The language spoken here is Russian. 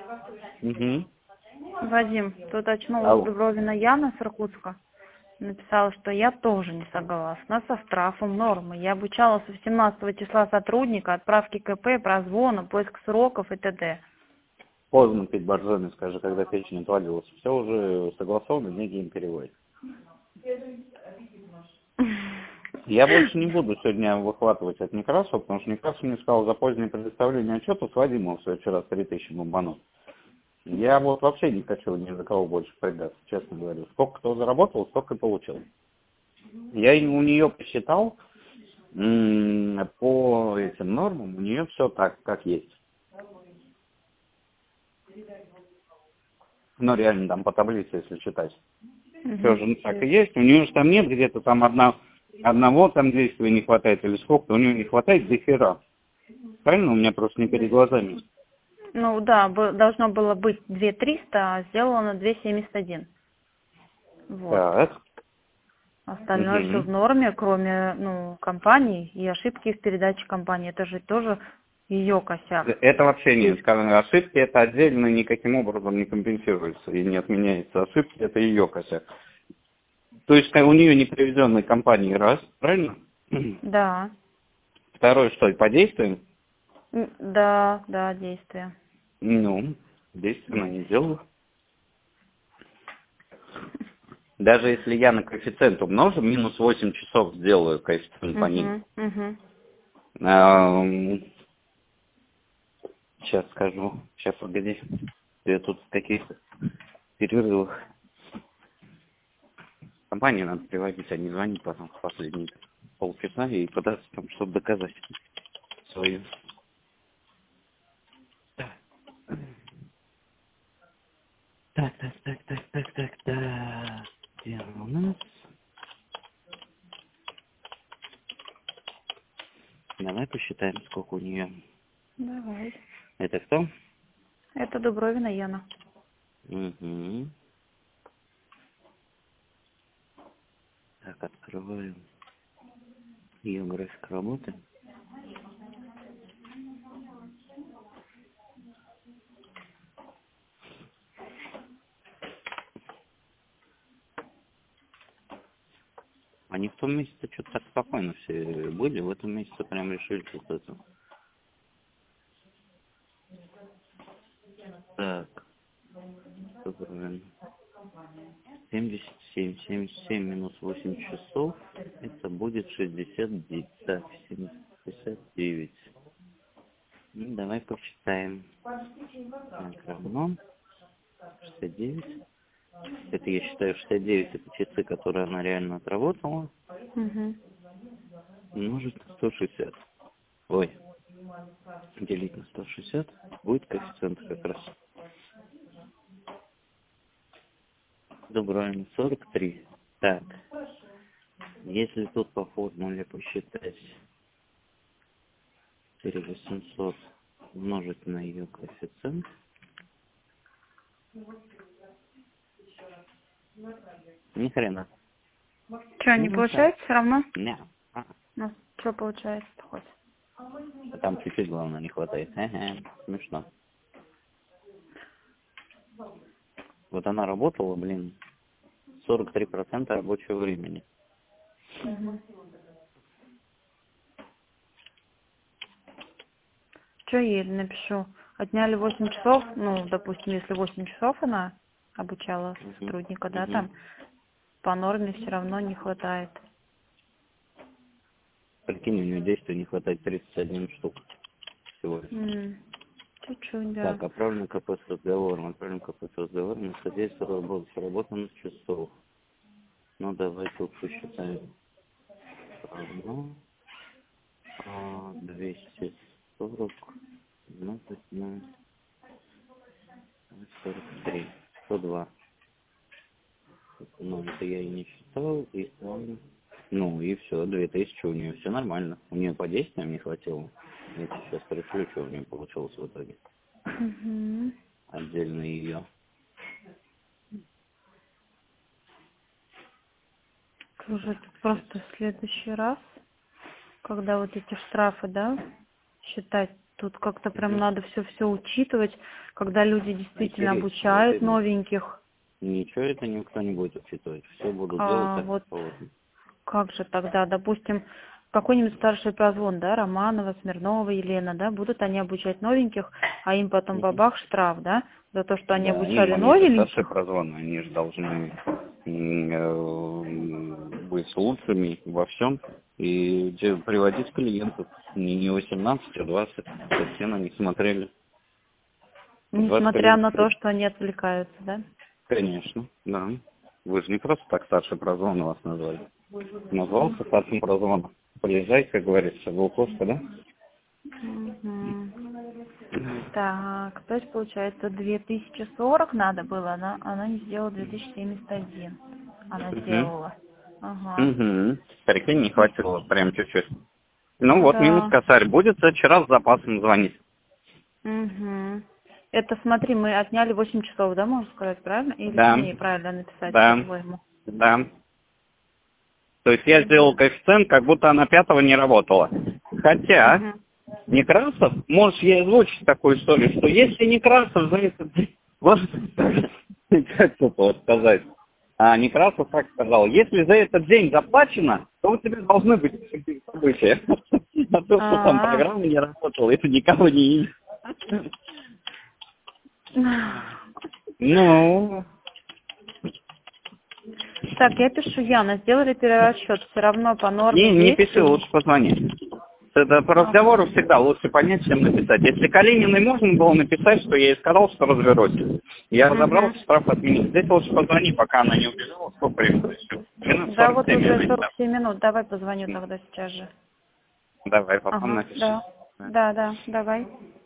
Угу. Вадим, тут очнулась Алло. Дубровина Яна с Иркутска. Написала, что я тоже не согласна со штрафом нормы. Я обучала с 18 числа сотрудника, отправки КП, прозвона, поиск сроков и т.д. Поздно пить боржоми, скажи, когда печень отвалилась. Все уже согласовано, деньги им переводят. Я больше не буду сегодня выхватывать от Некрасова, потому что Некрасов мне сказал за позднее предоставление отчета с Вадимом вчера 3000 бомбанул. Я вот вообще не хочу ни за кого больше придаться, честно говорю. Сколько кто заработал, столько и получил. Я у нее посчитал, по этим нормам, у нее все так, как есть. Ну, реально, там по таблице, если читать. Все же так и есть. У нее же там нет где-то там одного там действия не хватает или сколько. У нее не хватает до хера. Правильно? У меня просто не перед глазами. Ну да, должно было быть 2300, а сделано 271. Вот. Так. Остальное все в норме, кроме компании и ошибки в передаче компании. Это же тоже ее косяк. Это вообще нет. Ошибки это отдельно никаким образом не компенсируется и не отменяется. Ошибки это ее косяк. То есть у нее не приведенной компании раз, правильно? Да. Второе, что, по действиям? Да, действия. Ну, действия она не делала. Даже если я на коэффициент умножу, минус 8 часов сделаю коэффициент по ним. Сейчас скажу. Сейчас, погоди. Я тут в каких-то перерывах. Компании надо приводить, а не звонить потом в последние полчаса и пытаться там что-то доказать свою. Так. Где она у нас? Давай посчитаем, сколько у нее. Давай. Это кто? Это Дубровина Яна. Угу. Так, открываю ее график работы. Они в том месяце что-то так спокойно все были, в этом месяце прям решили вот это. Так, Дубровина. 77 минус 8 часов, это будет 69. Так, 69. Ну, давай посчитаем. Так, равно 69. Это я считаю 69, это часы, которые она реально отработала. Умножить на 160. Ой, делить на 160 будет коэффициент как раз. Добро, 43. Так, если тут по формуле посчитать 4800 умножить на ее коэффициент, ни хрена. Что, не получается все равно? Не. Ну, что получается хоть? Там чуть-чуть, главное, не хватает. Смешно. Вот она работала, 43% рабочего времени. Что ей напишу? Отняли 8 часов, допустим, если 8 часов она обучала сотрудника, да, там по норме все равно не хватает. Прикинь, у нее действия не хватает 31 штук всего лишь. Чуть-чуть, да. Так, отправлен КП с разговором. Содействие сработанных часов. Ну, давай тут посчитаем. Равно 240 умножить на 43. 102. Ну, это я и не считал. И ладно. Ну, и все, 2000 у нее, все нормально. У нее по действиям не хватило. Я тебе сейчас пришлю, что у нее получилось в итоге. Отдельно ее. Уже просто в следующий раз, когда вот эти штрафы, да, считать Тут как-то прям надо все учитывать, когда люди действительно обучают новеньких. Ничего это никто не будет учитывать. Все будут А делать вот как положено. как же тогда, допустим, какой-нибудь старший прозвон, да, Романова, Смирнова, Елена, да, будут они обучать новеньких, а им потом бабах штраф, да, за то, что они Да, обучали они же старшие новеньких. прозвоны, они же должны быть лучшими во всем и приводить клиентов. Не 18, а 20, чтобы все на них смотрели. 20 Несмотря на клиентов. то, что они отвлекаются, да? Конечно, да. Вы же не просто так старший прозвон вас назвали. Назвался старшим прозвоном. Полезай, как говорится, Волковка, да? Мгм. Так, то есть получается 2040 надо было, она не сделала 2071. Она сделала. Ага. Угу. Прикинь, не хватило, прям чуть-чуть. Ну вот, минус Да. косарь. Будет вчера с запасом звонить. Угу. Это смотри, мы отняли 8 часов, да, можно сказать, правильно? Или Да. мне правильно написать, Да. по-твоему? Да. То есть я сделал коэффициент, как будто она 5-го не работала. Хотя Угу. Некрасов, можешь ей озвучить такую историю, что если Некрасов за этот день... Вот, как тут вот сказать? А Некрасов так сказал, если за этот день заплачено, то у тебя должны быть какие-то события. А то, что там программа не работала, это никого не имеет. Ну... Так, я пишу Яна, сделали перерасчет, все равно по норме Не 200. пиши, лучше позвони. Это по разговору всегда лучше понять, чем написать. Если Калининой можно было написать, что я ей сказал, что разберусь. Я разобрался, штраф отменить. Здесь лучше позвони, пока она не убежала. Сколько времени? Минут Да, вот 47 уже минут. 47 минут, давай позвоню тогда сейчас же. Давай, потом Ага, напиши. да, давай.